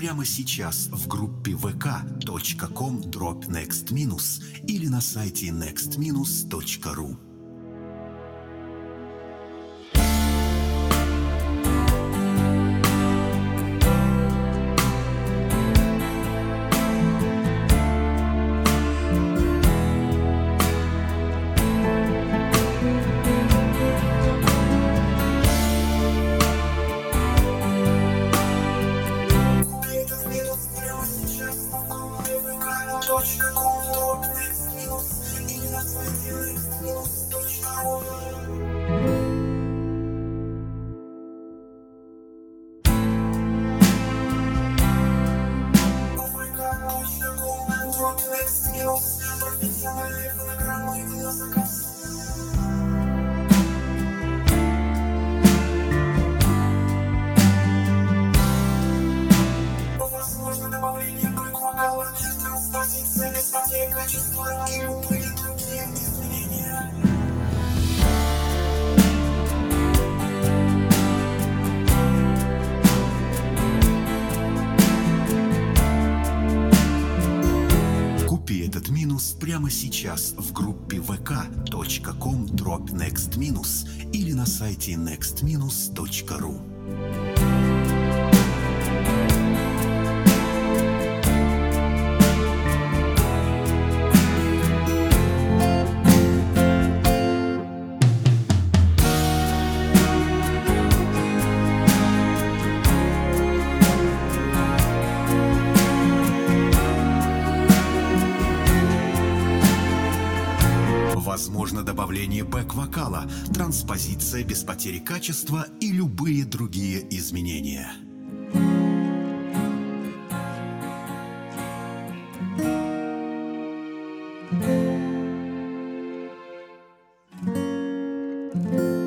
прямо сейчас в группе vk.com/next- или на сайте next-ru. Возможно добавление бэк-вокала, транспозиция без потери качества и любые другие изменения. Купи этот минус прямо сейчас в группе vk.com/next- или на сайте next-ru. Возможно добавление бэк-вокала, транспозиция без потери качества и любые другие изменения. Thank you.